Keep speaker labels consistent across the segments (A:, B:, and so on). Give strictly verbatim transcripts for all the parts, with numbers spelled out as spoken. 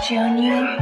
A: Junior.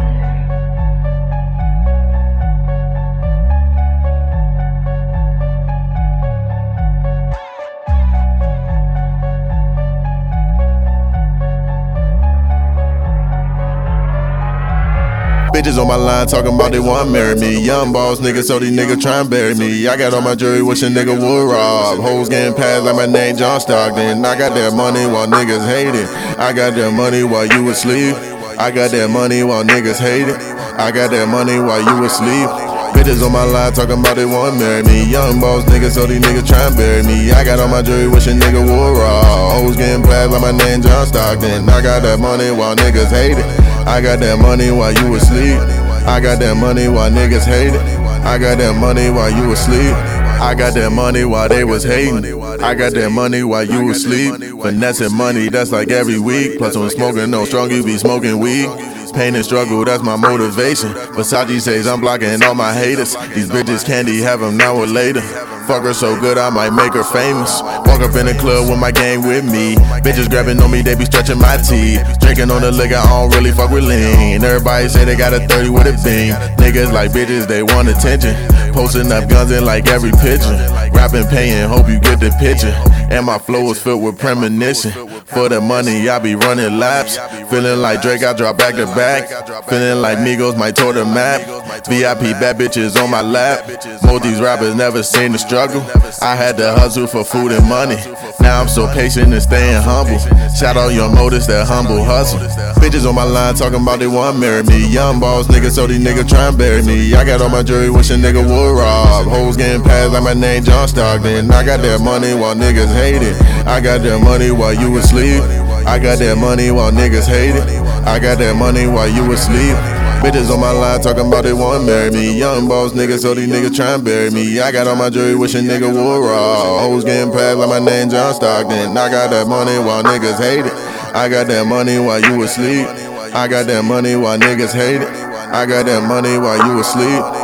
B: Bitches on my line talking about they want marry me. Young boss nigga, so these niggas try and bury me. I got on my jury, wish a nigga would rob. Hoes getting passed like my name John Stockton. I got that money while niggas hate it. I got that money while you asleep. I got that money while niggas hate it. I got that money while you asleep. Bitches on my line talking about they want marry me. Young boss nigga, so these niggas try and bury me. I got on my jury, wish a nigga would rob. Hoes getting passed like my name John Stockton. I got that money while niggas hate it. I got that money while you asleep. I got that money while niggas hate it. I got that money while you asleep. I got that money while they was hating. I got that money while you asleep. Finessing money, that's like every week. Plus when smoking no strong, you be smoking weed. Pain and struggle, that's my motivation. Versace says I'm blocking all my haters. These bitches candy, have them now or later. Fuck her so good I might make her famous. Walk up in the club with my gang with me. Bitches grabbing on me, they be stretching my teeth. Drinking on the liquor, I don't really fuck with lean. Everybody say they got a thirty with a beam. Niggas like bitches, they want attention. Posting up guns in like every picture. Rapping, paying, hope you get the picture. And my flow is filled with premonition. For the money, I be running laps. Feeling like Drake, I drop back to back. Feeling like Migos might tour the map. V I P bad bitches on my lap. Most these rappers never seen the struggle. I had to hustle for food and money. Now I'm so patient and staying humble. Shout out Young Modus, that humble hustle. Bitches on my line talking about they want marry me. Young boss nigga, so these niggas try and bury me. I got on my jury, wish a nigga would rob. Hoes getting passed like my name John Stockton. I got that money while niggas hate it. I got that money while you asleep. I got that money while niggas hate it. I got that money while you asleep. Bitches on my line talking about they want marry me. Young boss nigga, so these niggas try and bury me. I got on my jury, wish a nigga would rob. Hoes getting passed like my name John Stockton. I got that money while niggas hate it. I got that money while you asleep. I got that money while niggas hate it. I got that money while you asleep.